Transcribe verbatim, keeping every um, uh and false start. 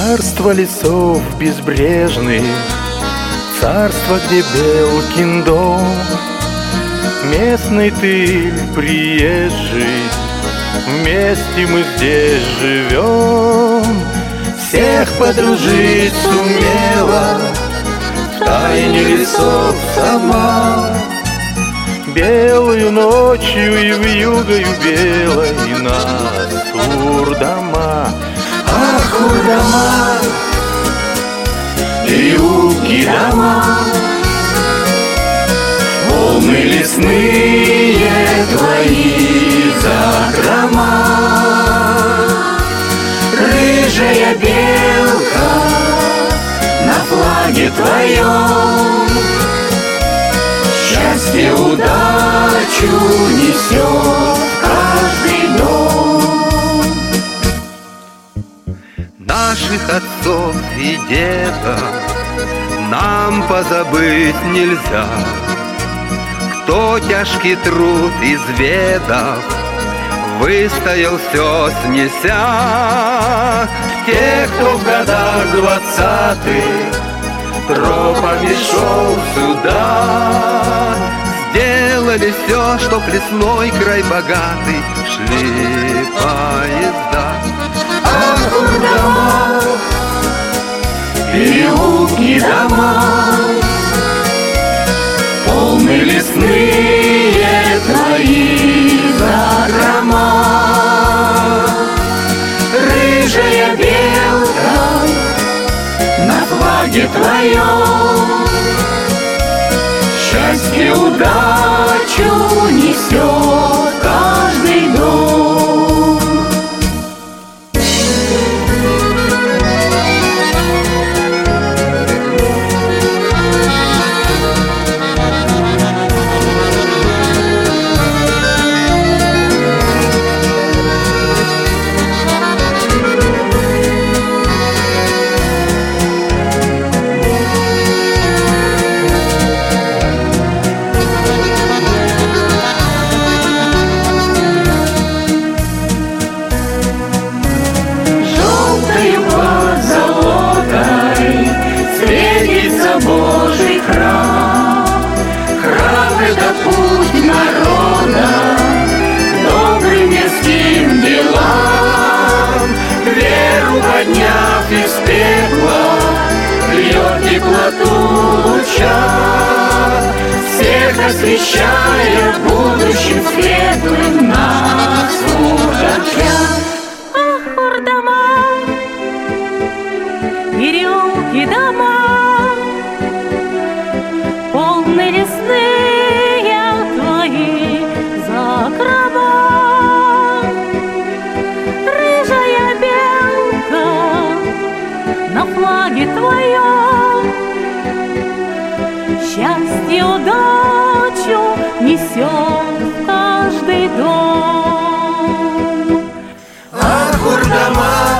Царство лесов безбрежных, царство, где Белкин дом. Местный ты приезжий, вместе мы здесь живем. Всех подружить сумела в тайне лесов сама. Белую ночью и вьюгою белой нас Урдама. Ах, Урдама, юги дома, полны лесные твои закрома. Рыжая белка на флаге твоем счастье, удачу несет каждый дом. Наших отцов и дедов нам позабыть нельзя. Кто тяжкий труд изведав, выстоял все снеся. Те, кто в годах двадцатых тропами шел сюда, сделали все, чтоб лесной край богатый шли поезда. Ах, Урдама, переулки дома, полны лесные твои закрома. Рыжая белка на флаге твоем счастье, удачу несет каждый дом. Божий храм, храм — это путь народа к добрым мирским делам. Веру подняв из пекла, льет теплоту луча, всех освещая будущим светлым нас Урдача. Ах, Урдама, переулки дома, полны лесные твои закрома. Рыжая белка на флаге твоем счастье, удачу несет в каждый дом. Ах, Урдама,